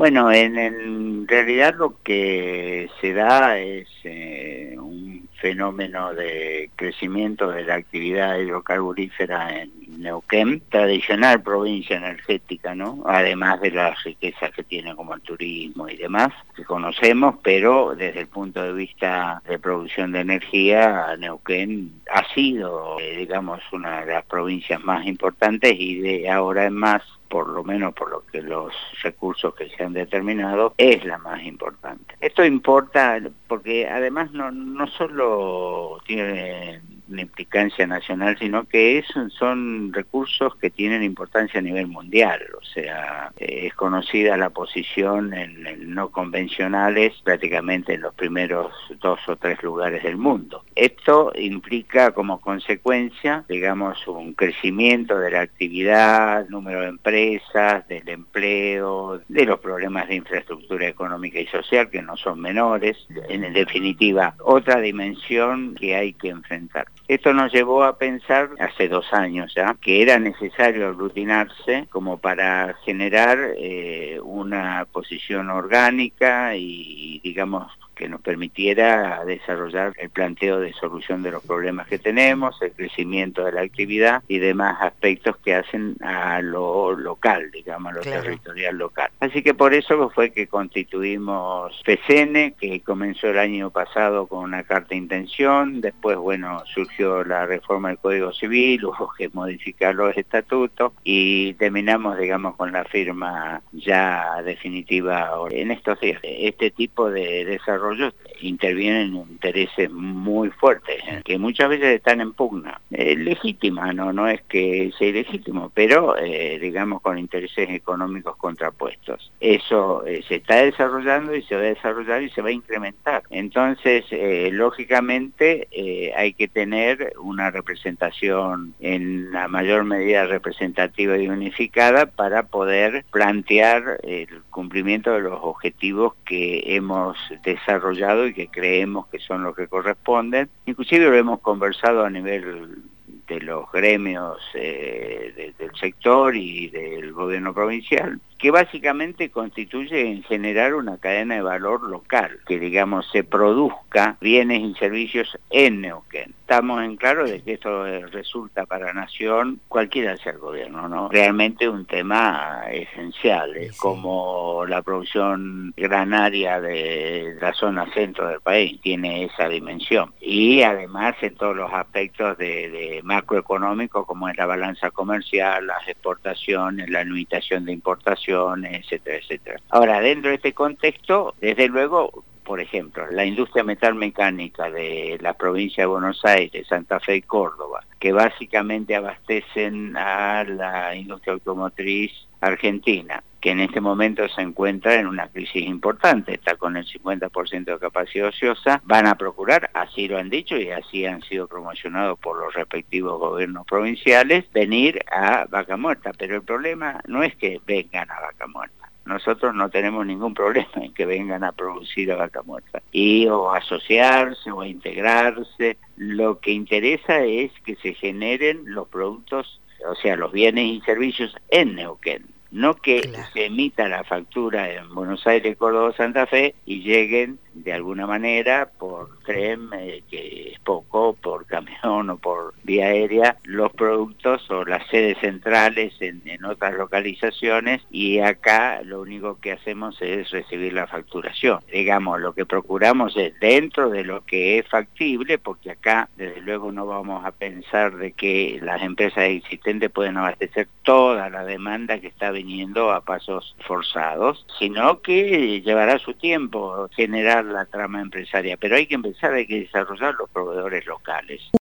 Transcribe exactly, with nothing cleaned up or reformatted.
Bueno, en, en realidad lo que se da es eh, un fenómeno de crecimiento de la actividad hidrocarburífera en Neuquén, tradicional provincia energética, ¿no? Además de las riquezas que tiene como el turismo y demás, que conocemos, pero desde el punto de vista de producción de energía, Neuquén ha sido, eh, digamos, una de las provincias más importantes y de ahora en más, por lo menos por lo que los recursos que se han determinado, es la más importante. Esto importa porque además no, no solo tiene una implicancia nacional, sino que es, son recursos que tienen importancia a nivel mundial. O sea, es conocida la posición en, en no convencionales prácticamente en los primeros dos o tres lugares del mundo. Esto implica como consecuencia, digamos, un crecimiento de la actividad, número de empresas, del empleo, de los problemas de infraestructura económica y social, que no son menores. En definitiva, otra dimensión que hay que enfrentar. Esto nos llevó a pensar, hace dos años ya, que era necesario aglutinarse como para generar eh, una posición orgánica y, digamos, que nos permitiera desarrollar el planteo de solución de los problemas que tenemos, el crecimiento de la actividad y demás aspectos que hacen a lo local, digamos, a lo claro. territorial local. Así que por eso fue que constituimos P C N, que comenzó el año pasado con una carta de intención, después, bueno, surgió la reforma del Código Civil, hubo que modificar los estatutos y terminamos, digamos, con la firma ya definitiva en estos días. Este tipo de desarrollo intervienen intereses muy fuertes, ¿eh? que muchas veces están en pugna. Eh, legítima, no no es que sea ilegítimo, pero eh, digamos con intereses económicos contrapuestos. Eso eh, se está desarrollando y se va a desarrollar y se va a incrementar. Entonces, eh, lógicamente, eh, hay que tener una representación en la mayor medida representativa y unificada para poder plantear el cumplimiento de los objetivos que hemos desarrollado y que creemos que son los que corresponden. Inclusive lo hemos conversado a nivel de los gremios eh, de, del sector y del gobierno provincial, que básicamente constituye en generar una cadena de valor local, que digamos se produzca bienes y servicios en Neuquén. Estamos en claro de que esto resulta para la nación, cualquiera sea el gobierno, ¿no? Realmente un tema esencial, es sí. como la producción granaria de la zona centro del país, tiene esa dimensión. Y además en todos los aspectos de, de macroeconómico, como es la balanza comercial, las exportaciones, la limitación de importaciones, etcétera, etcétera. Ahora, dentro de este contexto, desde luego, por ejemplo, la industria metalmecánica de la provincia de Buenos Aires, Santa Fe y Córdoba, que básicamente abastecen a la industria automotriz argentina, que en este momento se encuentra en una crisis importante, está con el cincuenta por ciento de capacidad ociosa, van a procurar, así lo han dicho y así han sido promocionados por los respectivos gobiernos provinciales, venir a Vaca Muerta. Pero el problema no es que vengan a Vaca Muerta. Nosotros no tenemos ningún problema en que vengan a producir a Vaca Muerta. Y o asociarse o a integrarse. Lo que interesa es que se generen los productos, o sea, los bienes y servicios en Neuquén. No que claro. se emita la factura en Buenos Aires, Córdoba, Santa Fe y lleguen de alguna manera por tren, eh, que es poco, por camión o por vía aérea, los productos o las sedes centrales en, en otras localizaciones, y acá lo único que hacemos es recibir la facturación. Digamos, lo que procuramos es dentro de lo que es factible, porque acá desde luego no vamos a pensar de que las empresas existentes pueden abastecer toda la demanda que está viniendo a pasos forzados, sino que llevará su tiempo generar la trama empresaria, pero hay que empezar, hay que desarrollar los proveedores locales.